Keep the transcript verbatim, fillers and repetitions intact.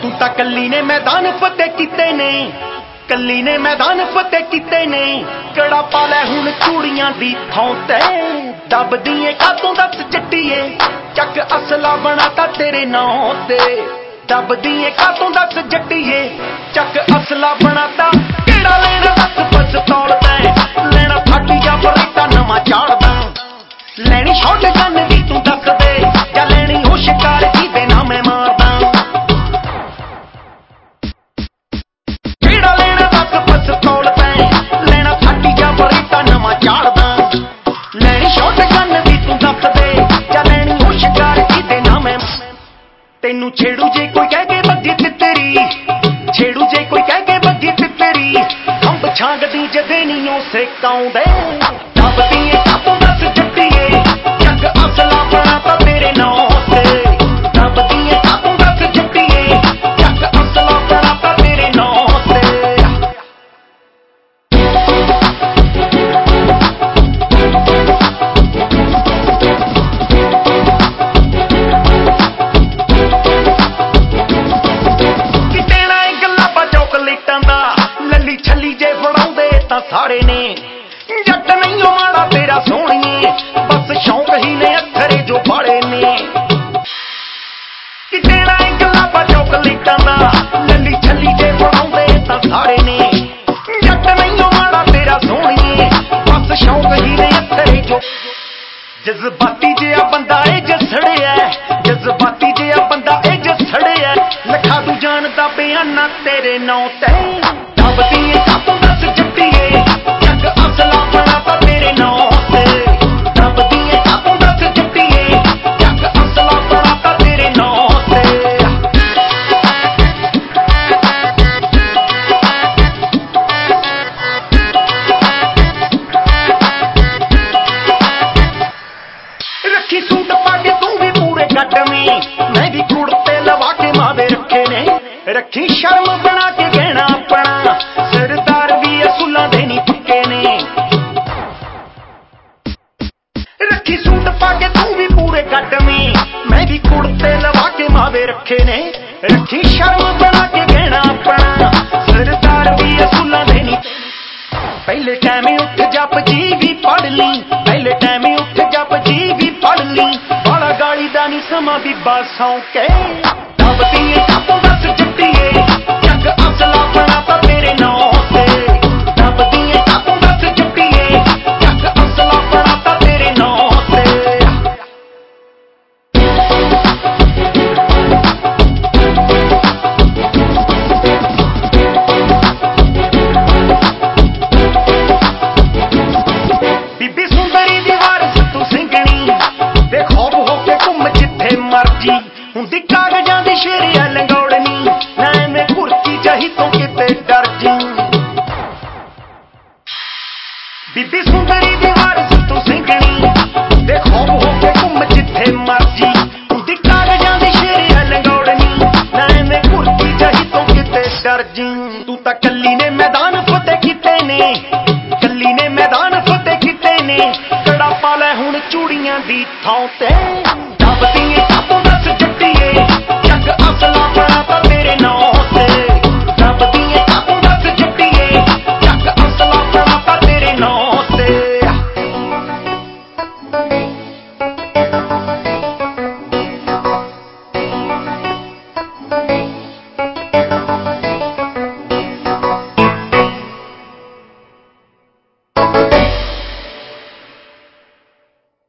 तू तां कल्ली ने मैदान फतेह कीते ने, कल्ली ने मैदान फतेह कीते ने। कड़ा पा लै हुण चूड़ियां दी थां ते, दबदी ऐ कातों दस जट्टीए, चक असला बनाता तेरे नां ते। दबदी ऐ कातों दस जट्टीए, चक असला बनाता। केड़ा लेना दस पिस्तौल तैं, लेना फाटी जा बरेटा नवां चाड़दा। लैनी शॉट गन दी तू दस दे, जां लैनी हो शिकार जिहदे नां मैं मारदा। केड़ा लेना दस पिस्तौल तैं, लेना फाटी जा बरेटा नवां चाड़दा। लैनी शॉट गन दी तू दस दे, जां लैनी हो शिकार जिहदे नां मैं। तैनू छेड़ू जे कोई कह के बग्गी तितरी, छेड़ू जे कोई कह के बग्गी तितरी। खंभ छांगदी जदे नी ओ सेकाउंदे, दबदी ऐ कातों दस जट्टीए, चक असला बनाता तेरे नां ते। दबदी ऐ कातों दस जट्टीए, चक असला बनाता तेरे नां ते। छली जे फड़ाउंदे तां सारे ने, जट नहीं माड़ा तेरा सोहणीए, बस शौक ही ने अथरे जो बाले ने। कि तेरा गलाबा चॉकलेटां दा, लली छली जे फड़ाउंदे तां सारे ने, जट नहीं माड़ा तेरा सोहणीए, बस शौक ही ने अथरे जो। जज्बाती जिहा बंदा ए जसड़िया, जज्बाती जिहा बंदा ए जसड़िया। लखा तू जानदा बयाना तेरे नां ते, दबदी ऐ कातों दस जट्टीए, चक असला बनाता तेरे नां ते। दबदी ऐ कातों दस जट्टीए, चक असला बनाता तेरे नां ते। रखी सूट पा के तू भी पूरे कट में, मैं भी कुड़ते लवा के मावे रखे ने। रखी शर्म बना के गहना अपना, सरदार भी असूलां दे नी पक्के ने। रखी सूट पा के तू भी पूरे कट में, मैं भी कुड़ते लवा के मावे रखे ने। रखी शर्म बना के गहना अपना, सरदार भी असूलां दे नी। पहले टाइम उठ जप जी भी पढ़ ली, पहले टाइम उठ जप जी भी पढ़ ली। बाला गाली दा नी समा बीबा सौं के, दबदी ऐ कातों दस जट्टीए, चक असला बनाता तेरे नां ते। दबदी ऐ कातों दस जट्टीए, चक असला बनाता तेरे नां ते। बीबी सुंदरी दी वारस तू सिंघणी, ते खौफ हो के घुम जिथे मर्जी। हुंदी कागजां दी शेरिया लंगौड़नी, ना एवें घुरकी जाही तो किते डर जी। बीबी सुंदरी दी वारस तू सिंघणी, ते खौफ हो के घुम जिथे मर्जी। हुंदी कागजां दी शेरिया लंगौड़नी, ना एवें घुरकी जाही तो किते डर जी। तू तां कल्ली ने मैदान फतेह कीते ने, कल्ली ने मैदान फतेह कीते ने। कड़ा पा लै हुण चूड़ियां दी थां ते, दबदी ऐ कातों दस जट्टीए, चक असला बनाता तेरे